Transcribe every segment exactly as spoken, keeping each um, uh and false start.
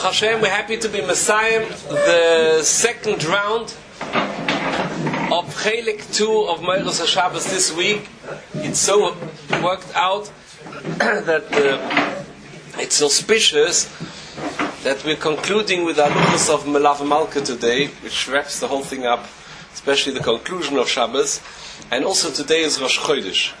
Baruch Hashem, we're happy to be Messiah, the second round of Chelik two of Moeros HaShabbos this week. It's so worked out that uh, it's auspicious that we're concluding with Haluchos of Melav Malka today, which wraps the whole thing up, especially the conclusion of Shabbos. And also today is Rosh Chodesh.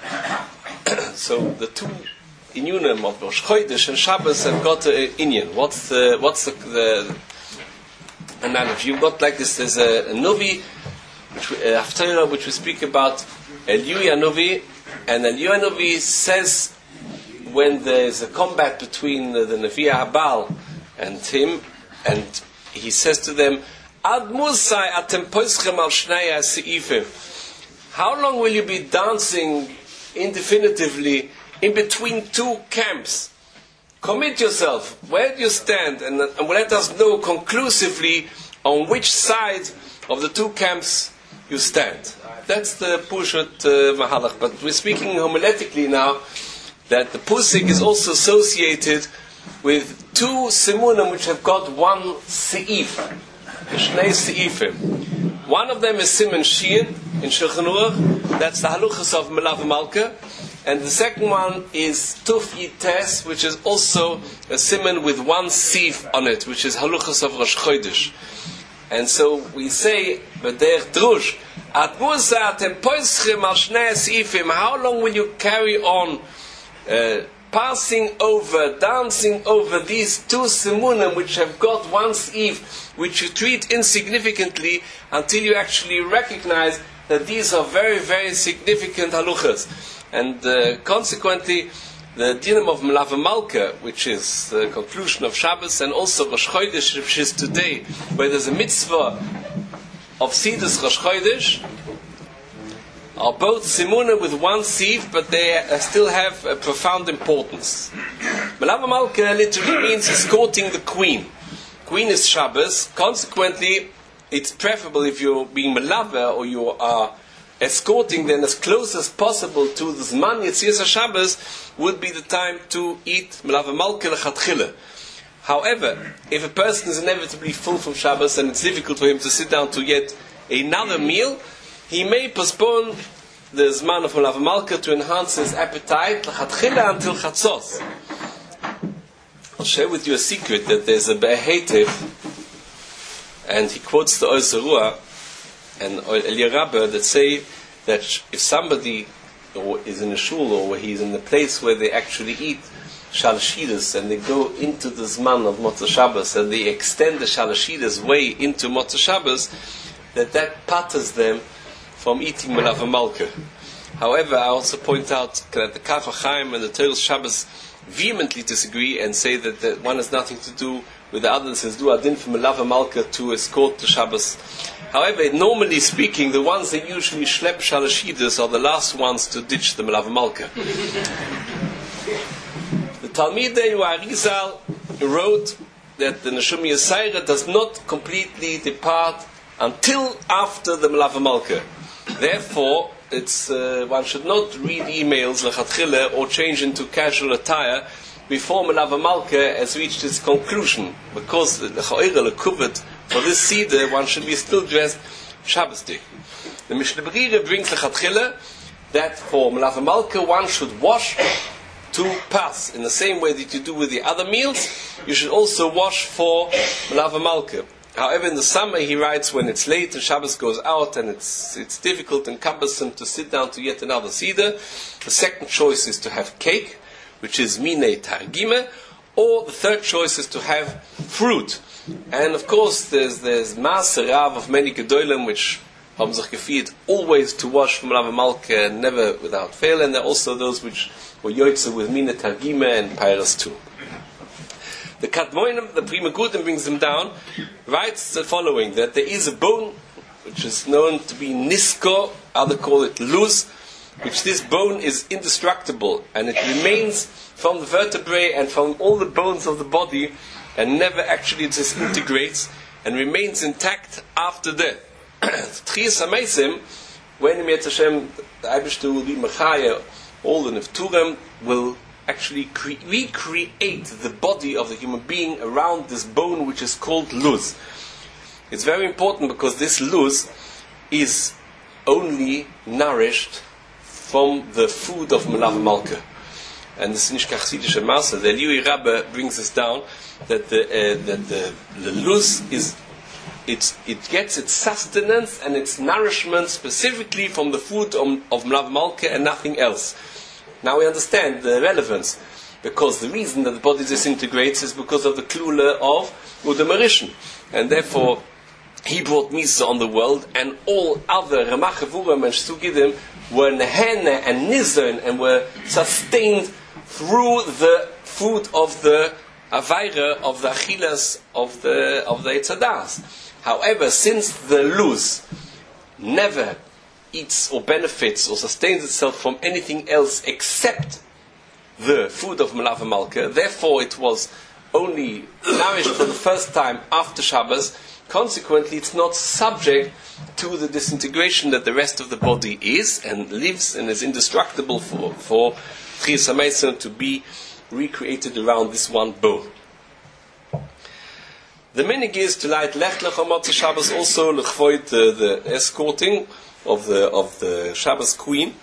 So the two Inyunim of Rosh Chodesh and Shabbos have got an Inyan. What's the what's the, the analogy? You've got like this. There's a, a Novi, which we, uh, Haftarah, which we speak about Eliyahu Novi, and Eliyahu Novi says when there's a combat between the, the Nevi Habal and him, and he says to them, Ad Musai atem poischem al shnei ha'seifim. How long will you be dancing indefinitively in between two camps? Commit yourself. Where do you stand? And, and let us know conclusively on which side of the two camps you stand. That's the Pushat uh, Mahalach. But we're speaking homiletically now that the Pusik is also associated with two Simunim which have got one Seif. Shnei Seifim. One of them is Siman Shein in Shulchan Aruch. That's the Haluchos of Melav Malka. And the second one is Tuf Yites, which is also a Siman with one Sif on it, which is Haluchos of Rosh Chodesh. And so we say, B'derech Drush, At Musa atem poischem al shnei Seifim. How long will you carry on uh, passing over, dancing over these two simunim which have got one Sif, which you treat insignificantly until you actually recognize that these are very, very significant haluchas. And uh, consequently, the dinam of Melav Malka, which is the conclusion of Shabbos, and also Rosh Chodesh, which is today, where there's a mitzvah of Sidus Rosh Chodesh, are both simuna with one sif, but they uh, still have a profound importance. Melav Malka literally means escorting the queen. Queen is Shabbos. Consequently, it's preferable if you're being Melava or you are escorting them as close as possible to the Zman Yetzias HaShabbos would be the time to eat Melav Malka lechatchila. However, if a person is inevitably full from Shabbos and it's difficult for him to sit down to yet another meal, he may postpone the Zman of Melav Malka to enhance his appetite lechatchila until Chatzos. I'll share with you a secret that there's a Be'ehetiv, and he quotes the Ohr Zarua and Eliyahu Rabbah that say that if somebody is in a shul or he's in a place where they actually eat shalashidas and they go into the Zman of Motzei Shabbos and they extend the shalashidas way into Motzei Shabbos, that that patters them from eating Melav Malka. However, I also point out that the Kaf HaChaim and the Torah Shabbos vehemently disagree and say that, that one has nothing to do with the others. Says do adin from Melav Malka to escort the Shabbos. However, normally speaking, the ones that usually schlep shalashidas are the last ones to ditch the Melav Malka. The Talmidei Arizal wrote that the Neshama Yisrael does not completely depart until after the Melav Malka. Therefore, it's uh, one should not read emails lechatchila or change into casual attire before Melav Malka has reached its conclusion, because the lechaira lekuvot for this seder one should be still dressed Shabbos day. The Mishnah Berurah brings lechatchila that for Melav Malka one should wash to pass in the same way that you do with the other meals. You should also wash for Melav Malka. However, in the summer, he writes, when it's late and Shabbos goes out and it's it's difficult and cumbersome to sit down to yet another seder, the second choice is to have cake, which is minei targime, or the third choice is to have fruit. And of course, there's there's maser rav of many gedolim which haben sich gefiert always to wash from Melav Malka, never without fail, and there are also those which were yotze with minei targime and peiros too. The Kadmonim, the Prima Gudim brings them down, writes the following, that there is a bone which is known to be nisko, others call it luz, which this bone is indestructible and it remains from the vertebrae and from all the bones of the body and never actually disintegrates and remains intact after death. Tchias HaMeisim, when Yetz Hashem, the Eibishter will be Mechaya, all the Nefturim will actually cre- recreate the body of the human being around this bone which is called luz. It's very important because this luz is only nourished from the food of Melav Malka. And the Sinishka Chassidische Master, the Eliyahu Rabbe brings us down that the, uh, that the, the luz is It's, it gets its sustenance and its nourishment specifically from the food of, of Melav Malka and nothing else. Now we understand the relevance, because the reason that the body disintegrates is because of the klula of Uda Marishan. And therefore, he brought Misa on the world, and all other Ramach Evurim and Shtugidim were Nehene and Nizon and were sustained through the food of the Avaira, of the Achilas, of the, of the Eitzadas. However, since the luz never eats or benefits or sustains itself from anything else except the food of Melav Malka, therefore it was only nourished for the first time after Shabbos. Consequently, it's not subject to the disintegration that the rest of the body is and lives and is indestructible for for Chiyas HaMeisa to be recreated around this one bone. The minig is to light Lech Lech on Motzei Shabbos also l'chvoid the, the escorting of the of the Shabbos queen.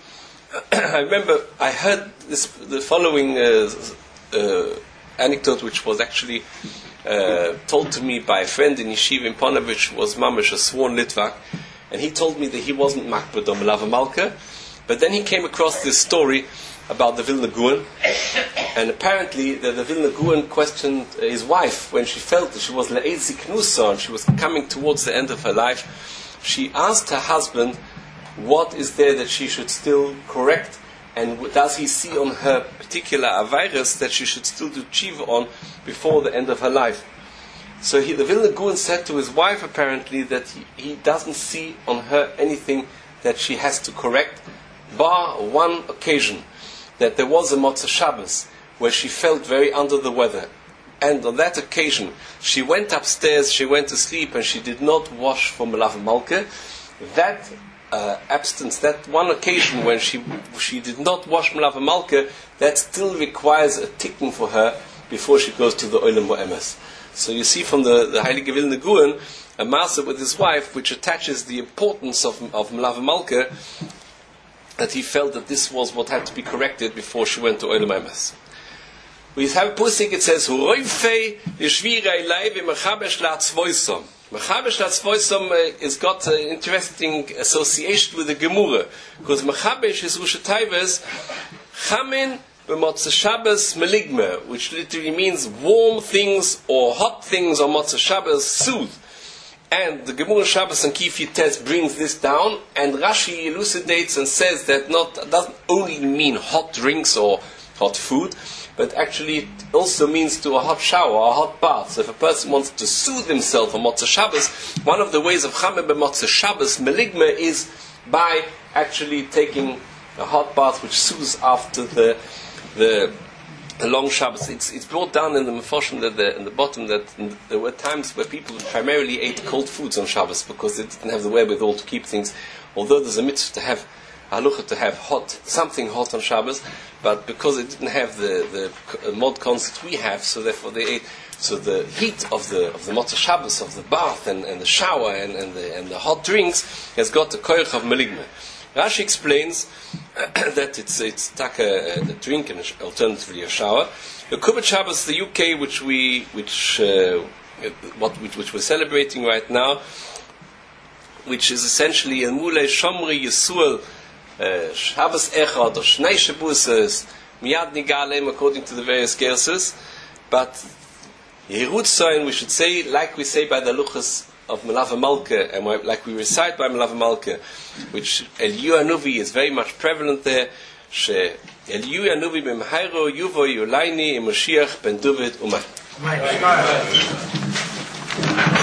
I remember I heard this the following uh, uh, anecdote, which was actually uh, told to me by a friend in Yeshiva in Ponevezh, was mamash a sworn Litvak, and he told me that he wasn't makbid on Melav Malka, but then he came across this story about the Vilna Gaon, and apparently the, the Vilna Gaon questioned his wife when she felt that she was le'ezi knusa and she was coming towards the end of her life. She asked her husband, what is there that she should still correct, and does he see on her particular avirus that she should still do tshuva on before the end of her life? So he, the Vilna Gaon said to his wife apparently that he, he doesn't see on her anything that she has to correct, bar one occasion, that there was a Motzei Shabbos where she felt very under the weather, and on that occasion she went upstairs, she went to sleep, and she did not wash for Melav Malka. That uh, absence, that one occasion when she she did not wash Melav Malka, that still requires a tikkun for her before she goes to the Olam Mo'emes. So you see from the, the Heilige Vilna Gaon a master with his wife, which attaches the importance of, of Melav Malka, that he felt that this was what had to be corrected before she went to Olam Emes. We have a pusik, it says, Huroifei yeshvira ilai v'mechabesh la'atzvoisom. Mechabesh la'atzvoisom has got an interesting association with the Gemura, because Mechabesh is Rosh Hashanah Chamin b'Motzei Shabbos meligme, which literally means warm things or hot things on Motzei Shabbos soothe. And the Gemara Shabbos and Kif Yites brings this down, and Rashi elucidates and says that not doesn't only mean hot drinks or hot food, but actually it also means to a hot shower or a hot bath. So if a person wants to soothe himself on Motzei Shabbos, one of the ways of Chameh b'Motzei Shabbos meligme is by actually taking a hot bath which soothes after the the the long Shabbos. It's, it's brought down in the Mefoshim that the, in the bottom that there were times where people primarily ate cold foods on Shabbos because they didn't have the wherewithal to keep things. Although there's a mitzvah to have halucha to have hot something hot on Shabbos, but because they didn't have the the mod concept we have, so therefore they ate. So the heat of the of the Motzei Shabbos, of the bath and, and the shower and, and the and the hot drinks has got the koyach of meligme. Rashi explains that it's it's taka a, a drink and alternatively a shower. The Kubbat Shabbos, the U K, which we which uh, what which, which we're celebrating right now, which is essentially a Mulei Shomri Yisuel Shabbos Echad or Shnei Shabbos Miyad Nigalem according to the various gerses, but Yerutzayin we should say like we say by the Luchas of Melav Malka, and like we recite by Melav Malka, which Eliyahu Hanuvi is very much prevalent there. She Eliyahu Hanuvi b'mhairo yuvo yulaini Moshiach ben David Umay.